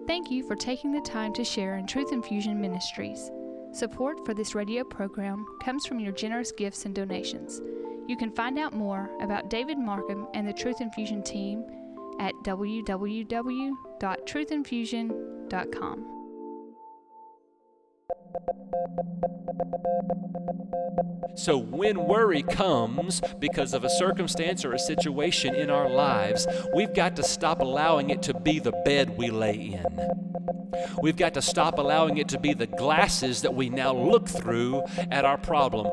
Thank you for taking the time to share in Truth Infusion Ministries. Support for this radio program comes from your generous gifts and donations. You can find out more about David Markham and the Truth Infusion team at www.truthinfusion.com. So when worry comes because of a circumstance or a situation in our lives, we've got to stop allowing it to be the bed we lay in. We've got to stop allowing it to be the glasses that we now look through at our problem.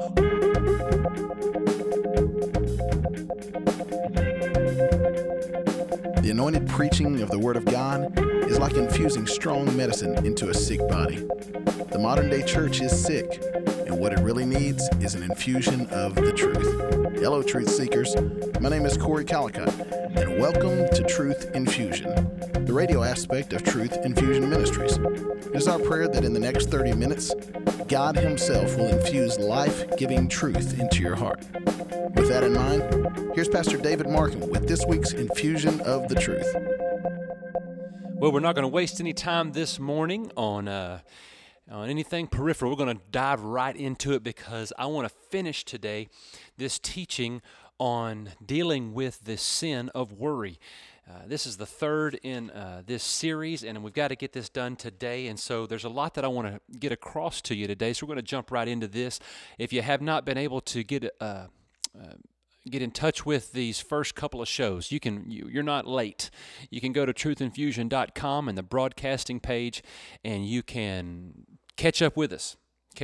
The anointed preaching of the Word of God is like infusing strong medicine into a sick body. The modern-day church is sick, and what it really needs is an infusion of the truth. Hello, Truth Seekers. My name is Corey Calicott, and welcome to Truth Infusion, the radio aspect of Truth Infusion Ministries. It is our prayer that in the next 30 minutes, God Himself will infuse life-giving truth into your heart. With that in mind, here's Pastor David Markham with this week's Infusion of the Truth. Well, we're not going to waste any time this morning on anything peripheral. We're going to dive right into it because I want to finish today this teaching on dealing with the sin of worry. This is the third in this series, and we've got to get this done today, and so there's a lot that I want to get across to you today, so we're going to jump right into this. If you have not been able to get in touch with these first couple of shows, you're not late. You can go to truthinfusion.com and the broadcasting page, and you can catch up with us.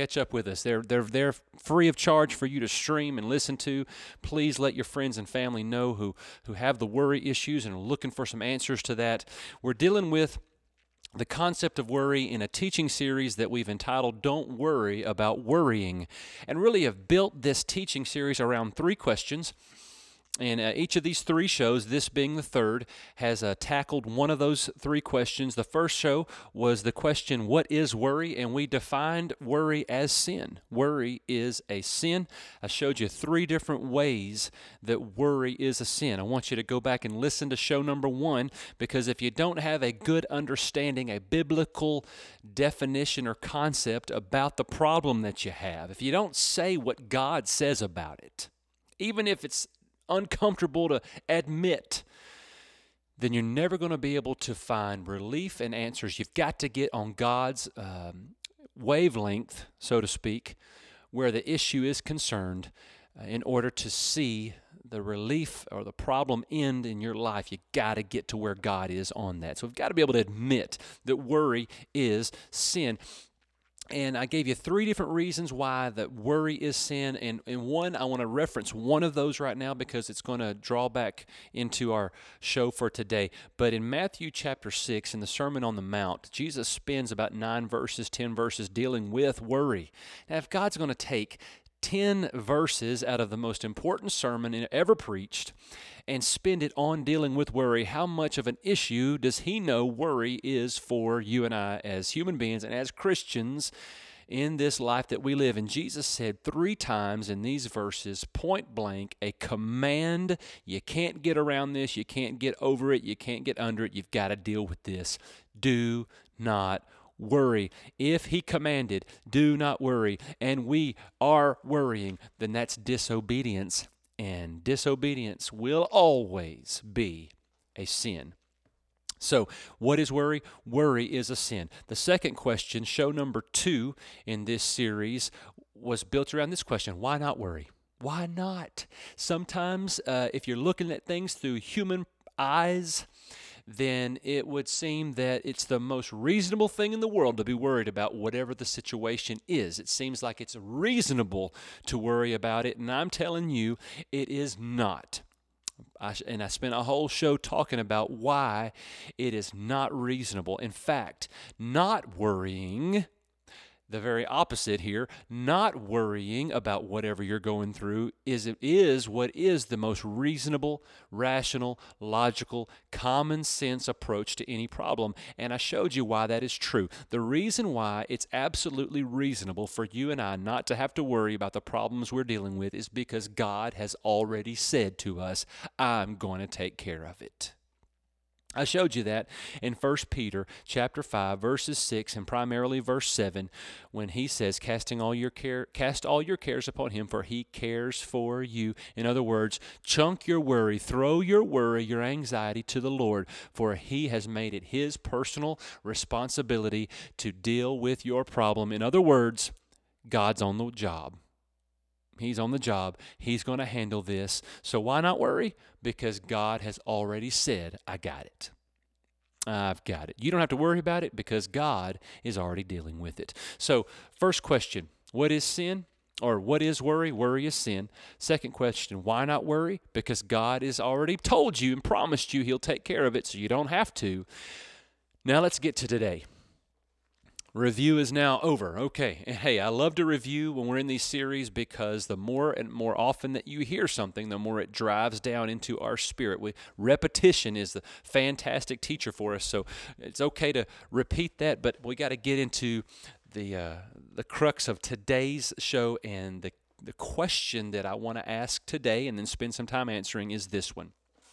They're free of charge for you to stream and listen to. Please let your friends and family know who have the worry issues and are looking for some answers to that. We're dealing with the concept of worry in a teaching series that we've entitled Don't Worry About Worrying, and really have built this teaching series around three questions. And each of these three shows, this being the third, has tackled one of those three questions. The first show was the question, what is worry? And we defined worry as sin. Worry is a sin. I showed you three different ways that worry is a sin. I want you to go back and listen to show number one, because if you don't have a good understanding, a biblical definition or concept about the problem that you have, if you don't say what God says about it, even if it's uncomfortable to admit, then you're never going to be able to find relief and answers. You've got to get on God's wavelength, so to speak, where the issue is concerned in order to see the relief or the problem end in your life. You got to get to where God is on that. So we've got to be able to admit that worry is sin. And I gave you three different reasons why that worry is sin. And one, I want to reference one of those right now because it's going to draw back into our show for today. But in Matthew chapter 6, in the Sermon on the Mount, Jesus spends about 10 verses dealing with worry. Now, if God's going to take 10 verses out of the most important sermon ever preached and spend it on dealing with worry, how much of an issue does He know worry is for you and I as human beings and as Christians in this life that we live? And Jesus said three times in these verses, point blank, a command. You can't get around this. You can't get over it. You can't get under it. You've got to deal with this. Do not worry. If He commanded, do not worry, and we are worrying, then that's disobedience, and disobedience will always be a sin. So, what is worry? Worry is a sin. The second question, show number 2 in this series, was built around this question: why not worry? Why not? Sometimes, if you're looking at things through human eyes, then it would seem that it's the most reasonable thing in the world to be worried about whatever the situation is. It seems like it's reasonable to worry about it, and I'm telling you, it is not. I spent a whole show talking about why it is not reasonable. In fact, not worrying, the very opposite here, not worrying about whatever you're going through is what is the most reasonable, rational, logical, common sense approach to any problem. And I showed you why that is true. The reason why it's absolutely reasonable for you and I not to have to worry about the problems we're dealing with is because God has already said to us, I'm going to take care of it. I showed you that in 1 Peter chapter 5, verses 6 and primarily verse 7, when he says, cast all your cares upon him, for he cares for you. In other words, chunk your worry, throw your worry, your anxiety to the Lord, for he has made it his personal responsibility to deal with your problem. In other words, God's on the job. He's on the job. He's going to handle this. So why not worry? Because God has already said, I got it. I've got it. You don't have to worry about it because God is already dealing with it. So first question, what is sin? Or what is worry? Worry is sin. Second question, why not worry? Because God has already told you and promised you He'll take care of it, so you don't have to. Now let's get to today. Review is now over. Okay. And hey, I love to review when we're in these series because the more and more often that you hear something, the more it drives down into our spirit. Repetition is the fantastic teacher for us. So it's okay to repeat that, but we got to get into the crux of today's show, and the question that I want to ask today and then spend some time answering is this one.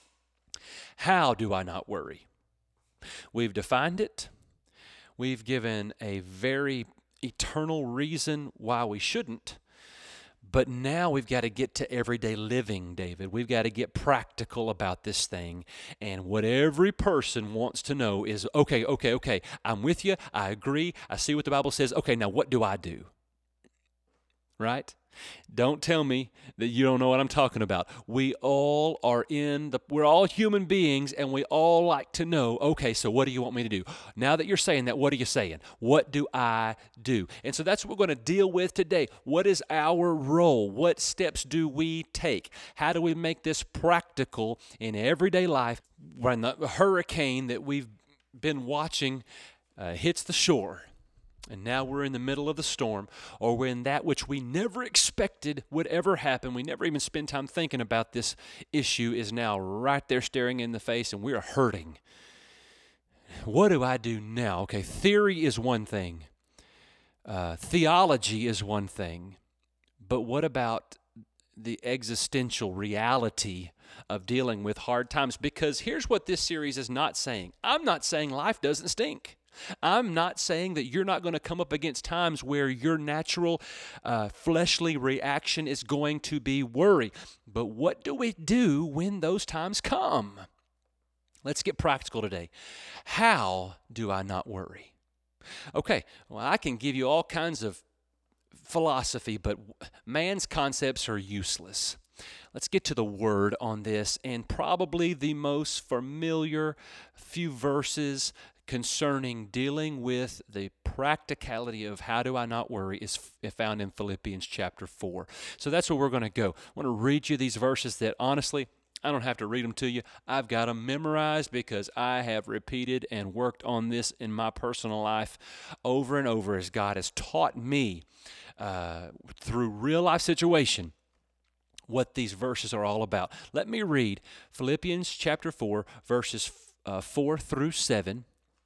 How do I not worry? We've defined it. We've given a very eternal reason why we shouldn't, but now we've got to get to everyday living, David. We've got to get practical about this thing, and what every person wants to know is, okay, I'm with you, I agree, I see what the Bible says, okay, now what do I do? Right? Don't tell me that you don't know what I'm talking about. We're all human beings, and we all like to know, okay, so what do you want me to do? Now that you're saying that, what are you saying? What do I do? And so that's what we're going to deal with today. What is our role? What steps do we take? How do we make this practical in everyday life when the hurricane that we've been watching hits the shore? And now we're in the middle of the storm, or when that which we never expected would ever happen, we never even spend time thinking about this issue, is now right there staring in the face, and we're hurting. What do I do now? Okay, theory is one thing. Theology is one thing. But what about the existential reality of dealing with hard times? Because here's what this series is not saying. I'm not saying life doesn't stink. I'm not saying that you're not going to come up against times where your natural fleshly reaction is going to be worry. But what do we do when those times come? Let's get practical today. How do I not worry? Okay, well, I can give you all kinds of philosophy, but man's concepts are useless. Let's get to the Word on this, and probably the most familiar few verses concerning dealing with the practicality of how do I not worry is found in Philippians chapter 4. So that's where we're going to go. I want to read you these verses that honestly, I don't have to read them to you. I've got them memorized because I have repeated and worked on this in my personal life over and over as God has taught me through real life situation what these verses are all about. Let me read Philippians chapter 4, verses 4 through 7.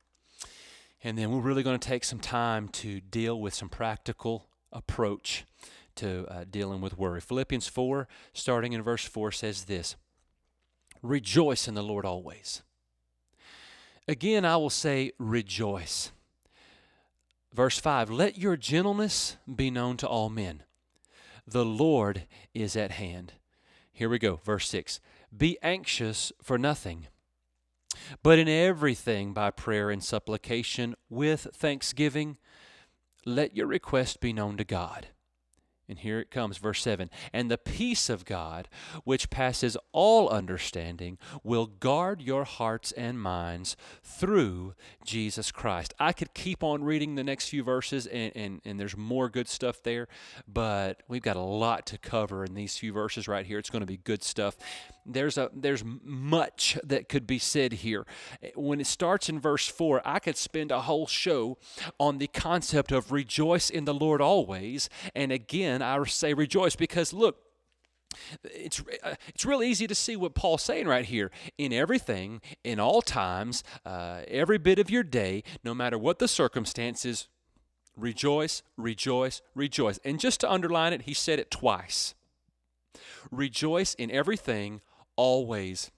And then we're really going to take some time to deal with some practical approach to dealing with worry. Philippians 4, starting in verse 4, says this: Rejoice in the Lord always. Again, I will say rejoice. Verse 5, Let your gentleness be known to all men. The Lord is at hand. Here we go, verse 6. Be anxious for nothing, but in everything by prayer and supplication with thanksgiving, let your request be known to God. And here it comes, verse 7. And the peace of God, which passes all understanding, will guard your hearts and minds through Jesus Christ. I could keep on reading the next few verses, and there's more good stuff there, but we've got a lot to cover in these few verses right here. It's going to be good stuff. There's much that could be said here. When it starts in verse 4, I could spend a whole show on the concept of rejoice in the Lord always. And again, I say rejoice because look, it's real easy to see what Paul's saying right here. In everything, in all times, every bit of your day, no matter what the circumstances, rejoice, rejoice, rejoice. And just to underline it, he said it twice. Rejoice in everything, always.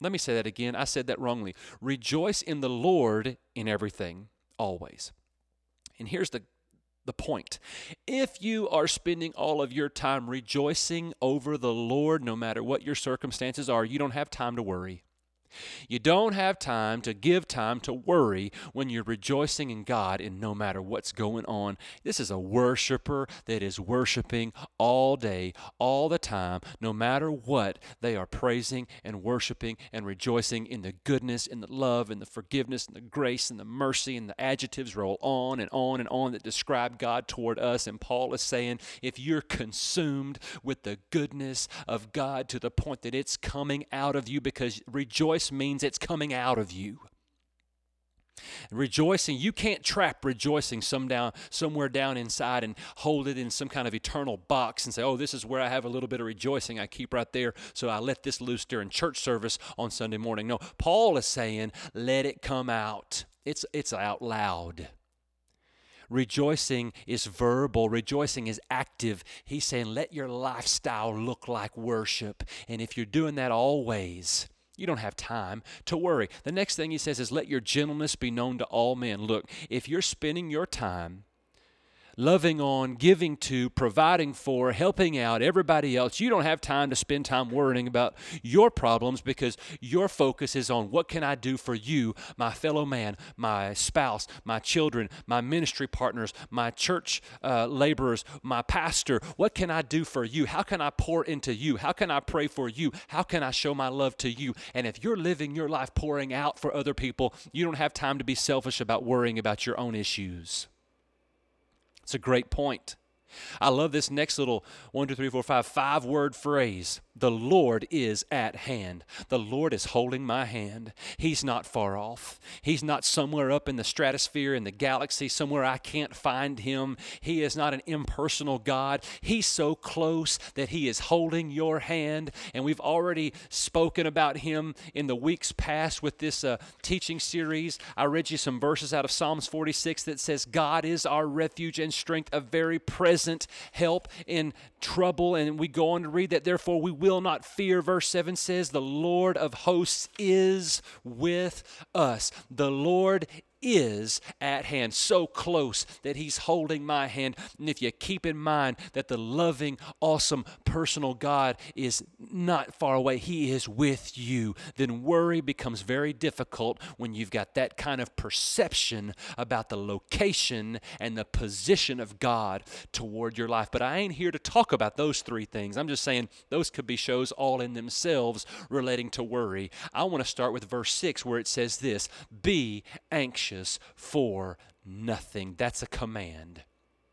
Let me say that again. I said that wrongly. Rejoice in the Lord in everything, always. And here's the point. If you are spending all of your time rejoicing over the Lord, no matter what your circumstances are, you don't have time to worry. You don't have time to give time to worry when you're rejoicing in God and no matter what's going on. This is a worshiper that is worshiping all day, all the time, no matter what. They are praising and worshiping and rejoicing in the goodness and the love and the forgiveness and the grace and the mercy, and the adjectives roll on and on and on that describe God toward us. And Paul is saying, if you're consumed with the goodness of God to the point that it's coming out of you, because rejoice means it's coming out of you. Rejoicing, you can't trap rejoicing somewhere down inside and hold it in some kind of eternal box and say, oh, this is where I have a little bit of rejoicing I keep right there, so I let this loose during church service on Sunday morning. No, Paul is saying, let it come out. It's out loud. Rejoicing is verbal. Rejoicing is active. He's saying, let your lifestyle look like worship. And if you're doing that always, you don't have time to worry. The next thing he says is, let your gentleness be known to all men. Look, if you're spending your time loving on, giving to, providing for, helping out everybody else, you don't have time to spend time worrying about your problems, because your focus is on what can I do for you, my fellow man, my spouse, my children, my ministry partners, my church laborers, my pastor. What can I do for you? How can I pour into you? How can I pray for you? How can I show my love to you? And if you're living your life pouring out for other people, you don't have time to be selfish about worrying about your own issues. It's a great point. I love this next little 5-word phrase. The Lord is at hand. The Lord is holding my hand. He's not far off. He's not somewhere up in the stratosphere, in the galaxy, somewhere I can't find him. He is not an impersonal God. He's so close that he is holding your hand. And we've already spoken about him in the weeks past with this teaching series. I read you some verses out of Psalms 46 that says, God is our refuge and strength, a very present help in trouble. And we go on to read that, therefore we will not fear. Verse 7 says, the Lord of hosts is with us. The Lord is at hand, so close that he's holding my hand. And if you keep in mind that the loving, awesome, personal God is not far away, he is with you, then worry becomes very difficult when you've got that kind of perception about the location and the position of God toward your life. But I ain't here to talk about those three things. I'm just saying those could be shows all in themselves relating to worry. I want to start with verse 6 where it says this, be anxious for nothing. That's a command.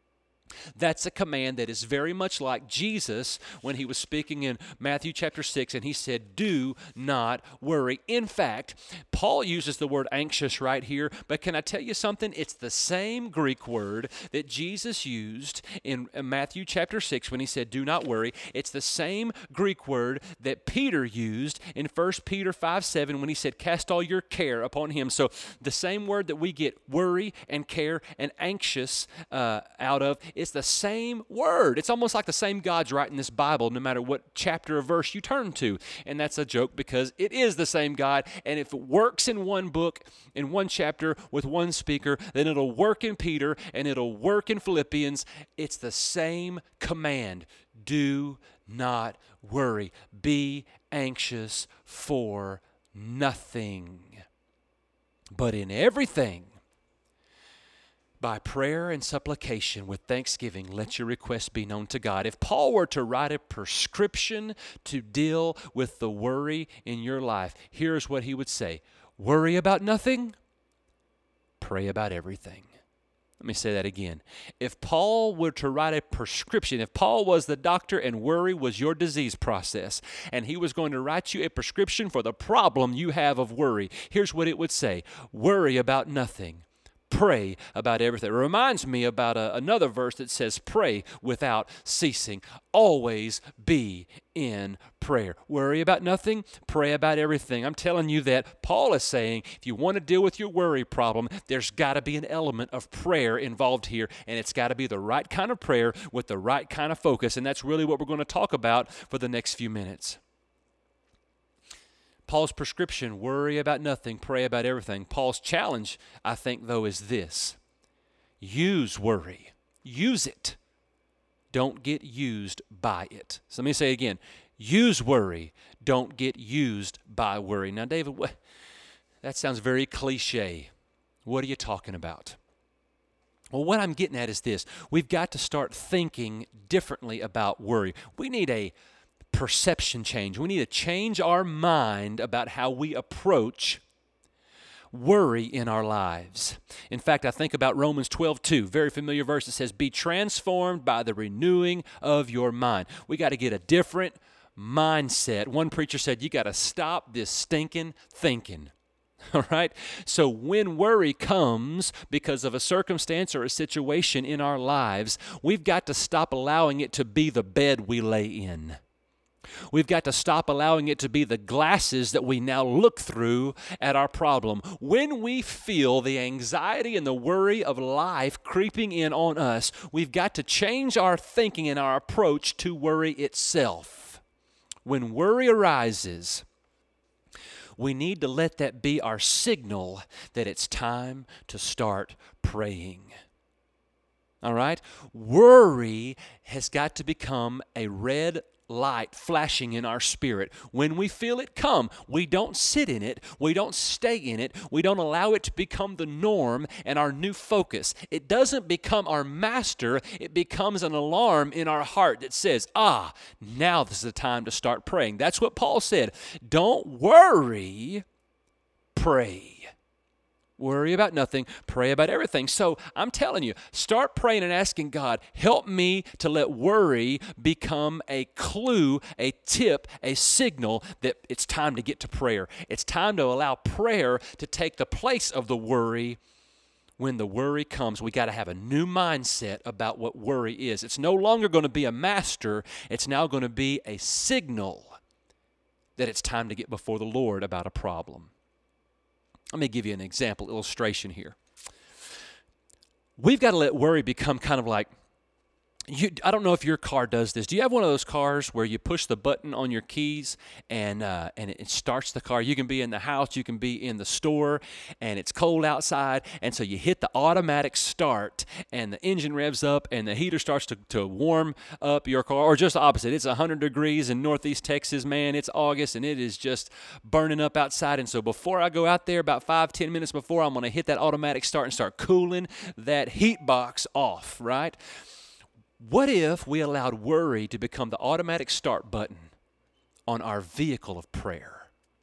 That's a command that is very much like Jesus when he was speaking in Matthew chapter 6, and he said, do not worry. In fact, Paul uses the word anxious right here, but can I tell you something? It's the same Greek word that Jesus used in Matthew chapter 6 when he said, do not worry. It's the same Greek word that Peter used in 1 Peter 5:7 when he said, cast all your care upon him. So the same word that we get worry and care and anxious out of, it's the same word. It's almost like the same God's writing this Bible no matter what chapter or verse you turn to. And that's a joke because it is the same God. And if it works in one book, in one chapter with one speaker, then it'll work in Peter and it'll work in Philippians. It's the same command. Do not worry. Be anxious for nothing. But in everything, by prayer and supplication with thanksgiving, let your requests be known to God. If Paul were to write a prescription to deal with the worry in your life, here's what he would say. Worry about nothing, pray about everything. Let me say that again. If Paul were to write a prescription, if Paul was the doctor and worry was your disease process, and he was going to write you a prescription for the problem you have of worry, here's what it would say. Worry about nothing. Pray about everything. It reminds me about another verse that says, pray without ceasing. Always be in prayer. Worry about nothing, pray about everything. I'm telling you that Paul is saying, if you want to deal with your worry problem, there's got to be an element of prayer involved here, and it's got to be the right kind of prayer with the right kind of focus, and that's really what we're going to talk about for the next few minutes. Paul's prescription, worry about nothing, pray about everything. Paul's challenge, I think, though, is this. Use worry. Use it. Don't get used by it. So let me say it again. Use worry. Don't get used by worry. Now, David, that sounds very cliche. What are you talking about? Well, what I'm getting at is this. We've got to start thinking differently about worry. We need a perception change. We need to change our mind about how we approach worry in our lives. In fact, I think about Romans 12:2, very familiar verse. It says, be transformed by the renewing of your mind. We got to get a different mindset. One preacher said, you got to stop this stinking thinking. All right? So when worry comes because of a circumstance or a situation in our lives, we've got to stop allowing it to be the bed we lay in. We've got to stop allowing it to be the glasses that we now look through at our problem. When we feel the anxiety and the worry of life creeping in on us, we've got to change our thinking and our approach to worry itself. When worry arises, we need to let that be our signal that it's time to start praying. All right? Worry has got to become a red light flashing in our spirit. When we feel it come, we don't sit in it, we don't stay in it, we don't allow it to become the norm and our new focus. It doesn't become our master, it becomes an alarm in our heart that says, now this is the time to start praying. That's what Paul said. Don't worry, pray. Worry about nothing, pray about everything. So I'm telling you, start praying and asking God, help me to let worry become a clue, a tip, a signal that it's time to get to prayer. It's time to allow prayer to take the place of the worry. When the worry comes, we got to have a new mindset about what worry is. It's no longer going to be a master. It's now going to be a signal that it's time to get before the Lord about a problem. Let me give you an example, illustration here. We've got to let worry become kind of like, I don't know if your car does this. Do you have one of those cars where you push the button on your keys and it starts the car? You can be in the house, you can be in the store, and it's cold outside, and so you hit the automatic start, and the engine revs up, and the heater starts to warm up your car, or just the opposite. It's 100 degrees in Northeast Texas, man. It's August, and it is just burning up outside, and so before I go out there, about 5-10 minutes before, I'm going to hit that automatic start and start cooling that heat box off, right? What if we allowed worry to become the automatic start button on our vehicle of prayer?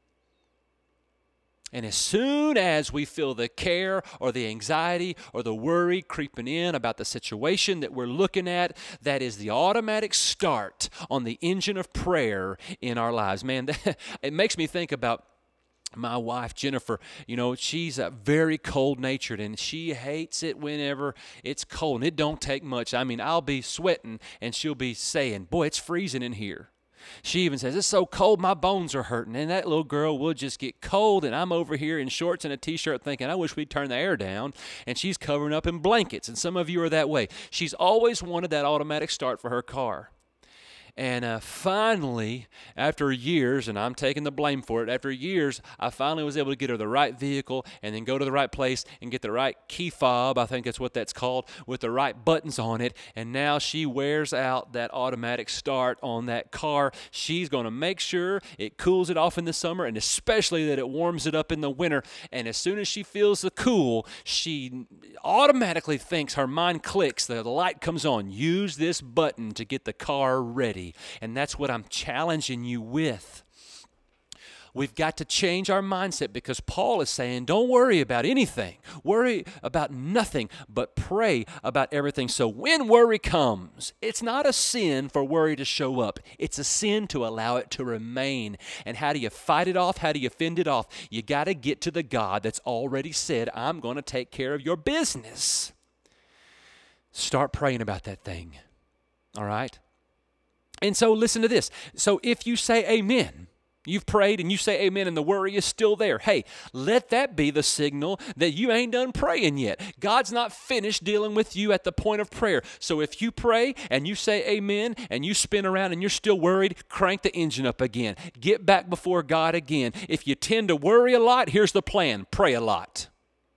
And as soon as we feel the care or the anxiety or the worry creeping in about the situation that we're looking at, that is the automatic start on the engine of prayer in our lives. Man, it makes me think about my wife, Jennifer. You know, she's very cold-natured, and she hates it whenever it's cold. And it don't take much. I mean, I'll be sweating, and she'll be saying, boy, it's freezing in here. She even says, it's so cold, my bones are hurting. And that little girl will just get cold, and I'm over here in shorts and a T-shirt thinking, I wish we'd turn the air down. And she's covering up in blankets, and some of you are that way. She's always wanted that automatic start for her car. And finally, after years, and I'm taking the blame for it, after years, I finally was able to get her the right vehicle and then go to the right place and get the right key fob, I think that's what that's called, with the right buttons on it. And now she wears out that automatic start on that car. She's going to make sure it cools it off in the summer, and especially that it warms it up in the winter. And as soon as she feels the cool, she automatically thinks, her mind clicks, the light comes on. Use this button to get the car ready. And that's what I'm challenging you with. We've got to change our mindset, because Paul is saying, don't worry about anything. Worry about nothing, but pray about everything. So when worry comes, it's not a sin for worry to show up. It's a sin to allow it to remain. And how do you fight it off? How do you fend it off? You got to get to the God that's already said, I'm going to take care of your business. Start praying about that thing. All right? And so listen to this. So if you say amen, You've prayed and you say amen and the worry is still there. Hey, let that be the signal that you ain't done praying yet. God's not finished dealing with you at the point of prayer. So if you pray and you say amen and you spin around and you're still worried, crank the engine up again. Get back before God again. If you tend to worry a lot, here's the plan. Pray a lot.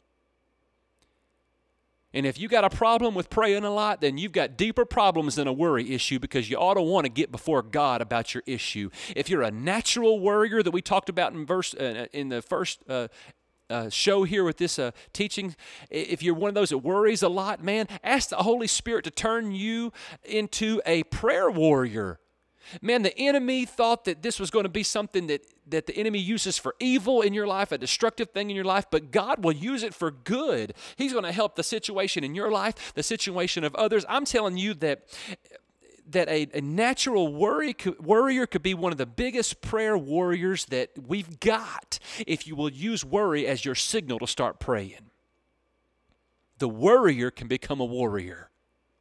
And if you got a problem with praying a lot, then you've got deeper problems than a worry issue, because you ought to want to get before God about your issue. If you're a natural worrier that we talked about in the first show here with this teaching, if you're one of those that worries a lot, man, ask the Holy Spirit to turn you into a prayer warrior. Man, the enemy thought that this was going to be something that the enemy uses for evil in your life, a destructive thing in your life, but God will use it for good. He's going to help the situation in your life, the situation of others. I'm telling you that a natural worrier could be one of the biggest prayer warriors that we've got if you will use worry as your signal to start praying. The worrier can become a warrior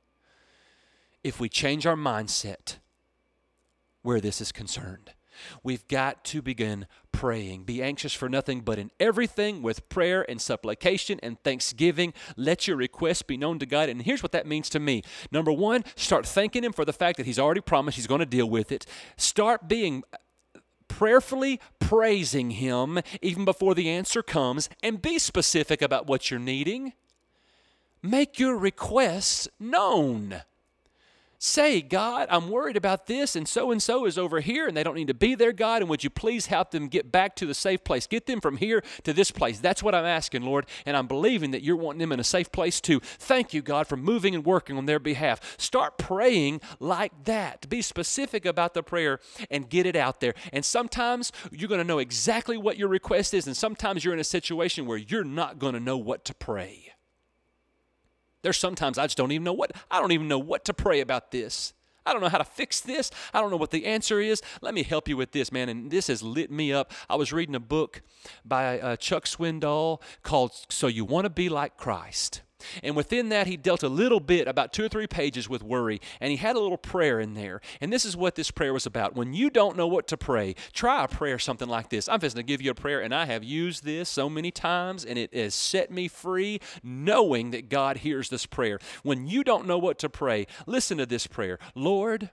if we change our mindset where this is concerned. We've got to begin praying. Be anxious for nothing, but in everything with prayer and supplication and thanksgiving, let your requests be known to God. And here's what that means to me. Number one, start thanking Him for the fact that He's already promised He's going to deal with it. Start being prayerfully praising Him even before the answer comes, and be specific about what you're needing. Make your requests known. Say, God, I'm worried about this, and so is over here, and they don't need to be there, God, and would you please help them get back to the safe place? Get them from here to this place. That's what I'm asking, Lord, and I'm believing that you're wanting them in a safe place too. Thank you, God, for moving and working on their behalf. Start praying like that. Be specific about the prayer and get it out there. And sometimes you're going to know exactly what your request is, and sometimes you're in a situation where you're not going to know what to pray. There's sometimes I don't even know what to pray about this. I don't know how to fix this. I don't know what the answer is. Let me help you with this, man. And this has lit me up. I was reading a book by Chuck Swindoll called So You Want to Be Like Christ. And within that, he dealt a little bit, about 2 or 3 pages with worry, and he had a little prayer in there. And this is what this prayer was about. When you don't know what to pray, try a prayer something like this. I'm just going to give you a prayer, and I have used this so many times, and it has set me free knowing that God hears this prayer. When you don't know what to pray, listen to this prayer. Lord,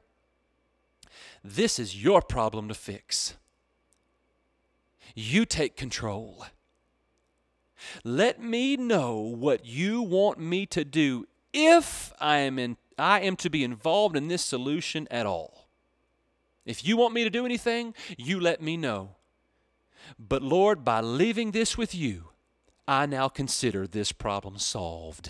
this is your problem to fix. You take control. Let me know what you want me to do if I am to be involved in this solution at all. If you want me to do anything, you let me know. But Lord, by leaving this with you, I now consider this problem solved.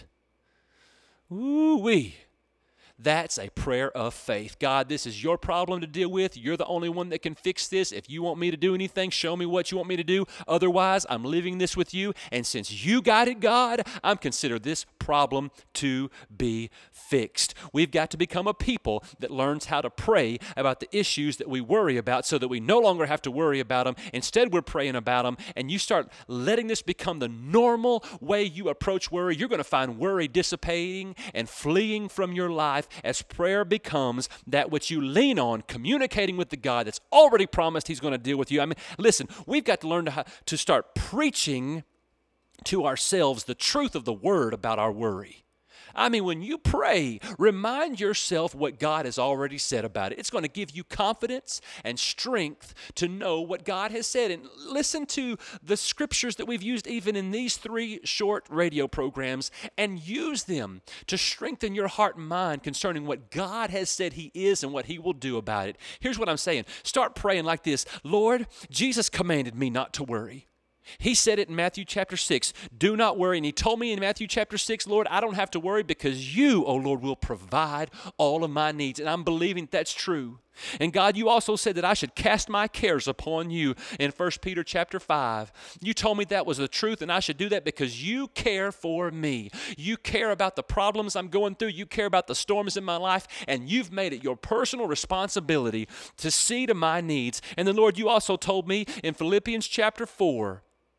Ooh-wee. That's a prayer of faith. God, this is your problem to deal with. You're the only one that can fix this. If you want me to do anything, show me what you want me to do. Otherwise, I'm leaving this with you. And since you got it, God, I'm consider this problem to be fixed. We've got to become a people that learns how to pray about the issues that we worry about so that we no longer have to worry about them. Instead, we're praying about them. And you start letting this become the normal way you approach worry. You're going to find worry dissipating and fleeing from your life as prayer becomes that which you lean on, communicating with the God that's already promised He's going to deal with you. I mean, listen, we've got to learn to start preaching to ourselves the truth of the Word about our worry. I mean, when you pray, remind yourself what God has already said about it. It's going to give you confidence and strength to know what God has said. And listen to the scriptures that we've used even in these 3 short radio programs and use them to strengthen your heart and mind concerning what God has said He is and what He will do about it. Here's what I'm saying. Start praying like this. Lord, Jesus commanded me not to worry. He said it in Matthew chapter 6, do not worry. And He told me in Matthew chapter 6, Lord, I don't have to worry because you, oh Lord, will provide all of my needs. And I'm believing that's true. And God, you also said that I should cast my cares upon you in 1 Peter chapter 5. You told me that was the truth and I should do that because you care for me. You care about the problems I'm going through. You care about the storms in my life. And you've made it your personal responsibility to see to my needs. And then, Lord, you also told me in Philippians chapter 4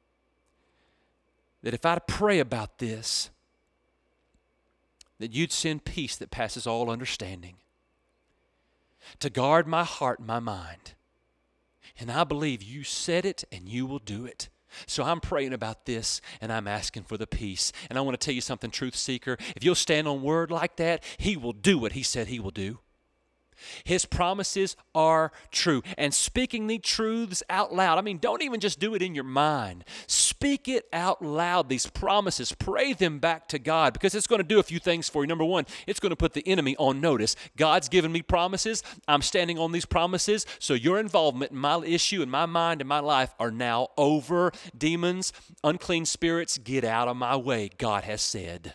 that if I pray about this, that you'd send peace that passes all understanding to guard my heart and my mind. And I believe you said it and you will do it. So I'm praying about this and I'm asking for the peace. And I want to tell you something, truth seeker. If you'll stand on word like that, he will do what he said he will do. His promises are true. And speaking the truths out loud, don't even just do it in your mind. Speak it out loud, these promises. Pray them back to God, because it's going to do a few things for you. Number one, it's going to put the enemy on notice. God's given me promises. I'm standing on these promises. So your involvement in my issue, in my mind, in my life are now over. Demons, unclean spirits, get out of my way, God has said.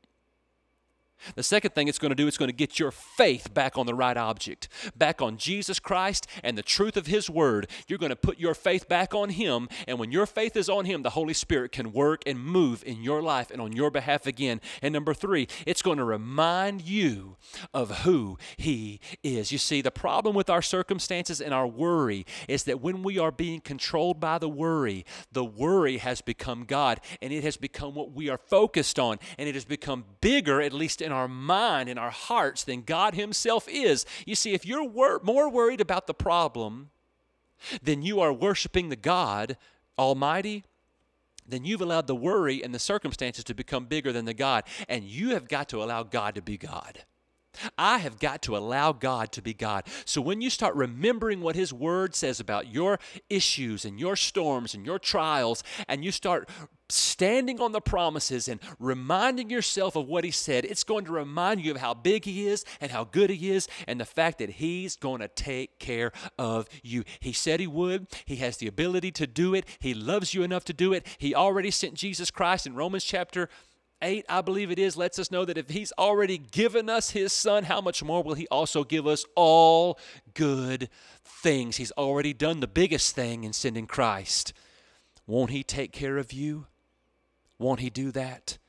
The second thing it's going to do, it's going to get your faith back on the right object, back on Jesus Christ and the truth of His Word. You're going to put your faith back on Him, and when your faith is on Him, the Holy Spirit can work and move in your life and on your behalf again. And number three, it's going to remind you of who He is. You see, the problem with our circumstances and our worry is that when we are being controlled by the worry has become God, and it has become what we are focused on, and it has become bigger, at least in our mind, in our hearts, than God Himself is. You see, if you're more worried about the problem than you are worshiping the God Almighty, then you've allowed the worry and the circumstances to become bigger than the God, and you have got to allow God to be God. I have got to allow God to be God. So when you start remembering what His Word says about your issues and your storms and your trials, and you start standing on the promises and reminding yourself of what He said, it's going to remind you of how big He is and how good He is, and the fact that He's going to take care of you. He said He would. He has the ability to do it. He loves you enough to do it. He already sent Jesus Christ in Romans chapter 8, I believe it is, lets us know that if He's already given us His Son, how much more will He also give us all good things? He's already done the biggest thing in sending Christ. Won't He take care of you? Won't He do that?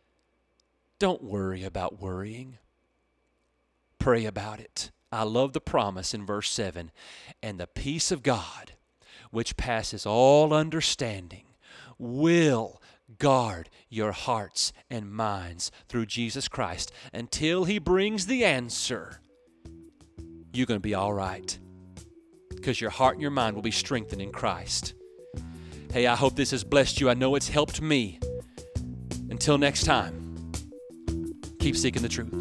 Don't worry about worrying. Pray about it. I love the promise in verse 7. And the peace of God, which passes all understanding, will guard your hearts and minds through Jesus Christ until He brings the answer. You're going to be all right, because your heart and your mind will be strengthened in Christ. Hey, I hope this has blessed you. I know it's helped me. Until next time, keep seeking the truth.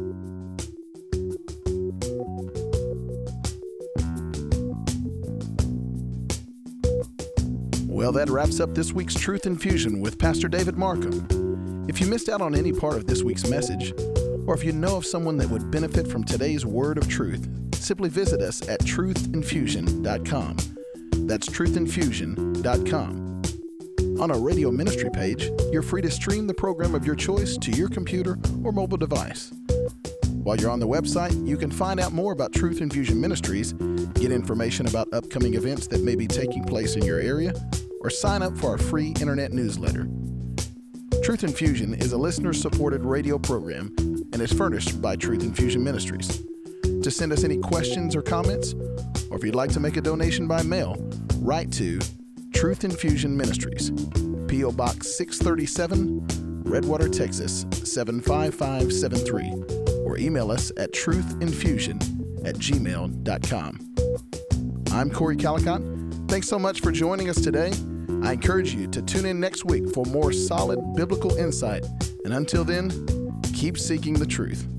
Well, that wraps up this week's Truth Infusion with Pastor David Markham. If you missed out on any part of this week's message, or if you know of someone that would benefit from today's word of truth, simply visit us at truthinfusion.com. That's truthinfusion.com. On our radio ministry page, you're free to stream the program of your choice to your computer or mobile device. While you're on the website, you can find out more about Truth Infusion Ministries, get information about upcoming events that may be taking place in your area, or sign up for our free internet newsletter. Truth Infusion is a listener-supported radio program and is furnished by Truth Infusion Ministries. To send us any questions or comments, or if you'd like to make a donation by mail, write to Truth Infusion Ministries, P.O. Box 637, Redwater, Texas 75573, or email us at truthinfusion@gmail.com. I'm Corey Calicott. Thanks so much for joining us today. I encourage you to tune in next week for more solid biblical insight. And until then, keep seeking the truth.